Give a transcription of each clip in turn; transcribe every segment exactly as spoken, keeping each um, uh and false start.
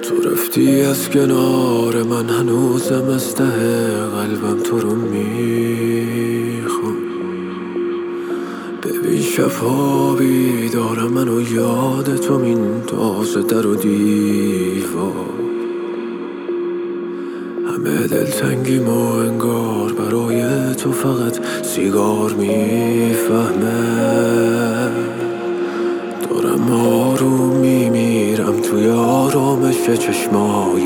تو رفتی از کنار من، هنوزم از ته قلبم تو رو میخوام. ببین شبها بیدارم من و یاد تو میندازه در و دیوار. همه دلتنگیم و انگار برای تو فقط سیگار میفهمه. دارم آروم میمیرم توی آرامش چشمای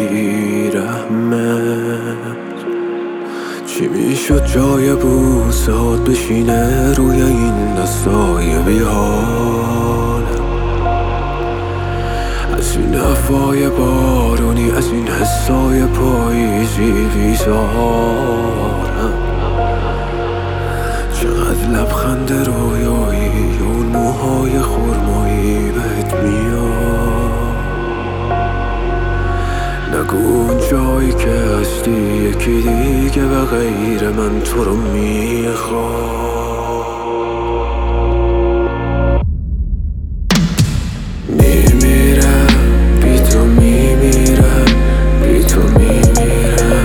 بیرحمت. چی میشد جای بوسهات بشینه روی این دستای بیحالم؟ از این هوای بارونی، از این حسای پاییزی بیزارم. چقدر لبخند رویایی، اون موهای خرمایی بهت میاد. نگو اون جایی که هستی یکی دیگه به غیر من تو رو میخواد. میمیرم بی تو، میمیرم بی تو، میمیرم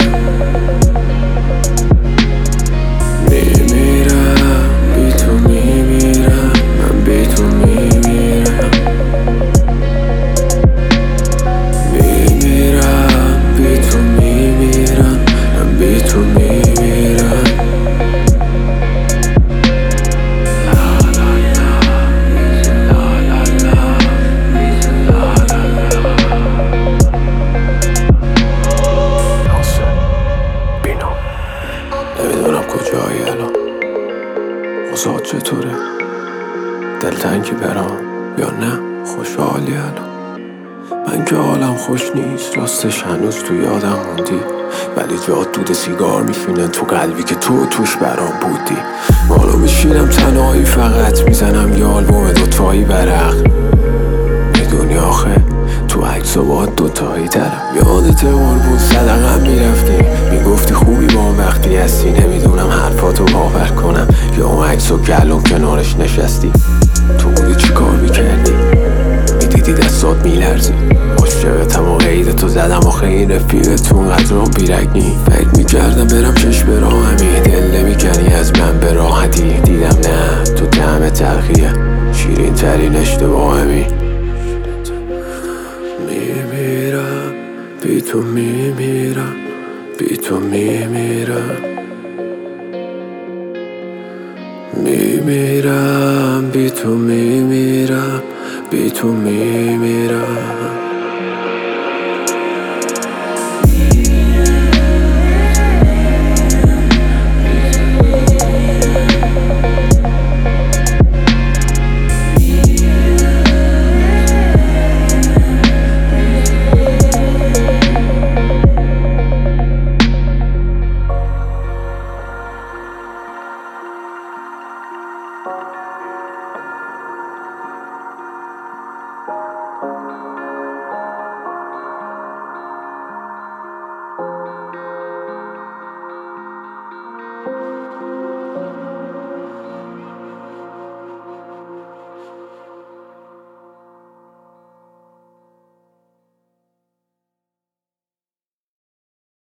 میمیرم بی تو، میمیرم من بی تو، میمیرم میمیرم بی تو، میمیرم من بی تو، میمیرم. نمیدونم کجایی الان، اوضاعت چطوره؟ دلتنگی برام یا نه خوشحالی الان؟ من که حالم خوش نیست، راستش هنوز تو یادم موندی، ولی جات دود سیگار میشینه تو قلبی که تو توش برام بودی. مالو میشینم تنهایی فقط میزنم یه آلبوم دوتایی برق. میدونی آخه تو عکس و با دوتایی ترم. یادت اون بود صدقم میرفتی، میگفتی خوبی با اون وقتی هستی. نمیدونم حرفاتو باور کنم یا اون عکس و گلوم کنارش نشستی. تو بودی چی کار میکردی؟ میدیدی دستات میلرزی. عاشقتم و قیدتو زدم آخه این رفیقتون قدرم بیرگنی. فکر میکردم برم چشم به راهمی، دل نمیکنی از من به راحتی. دیدم نه تو طعم تلخیه، شیرین ترین اشتباهمی. میمیرم بی تو، میمیرم بی تو، میمیرم میمیرم بی تو، میمیرم بی تو، میمیرم.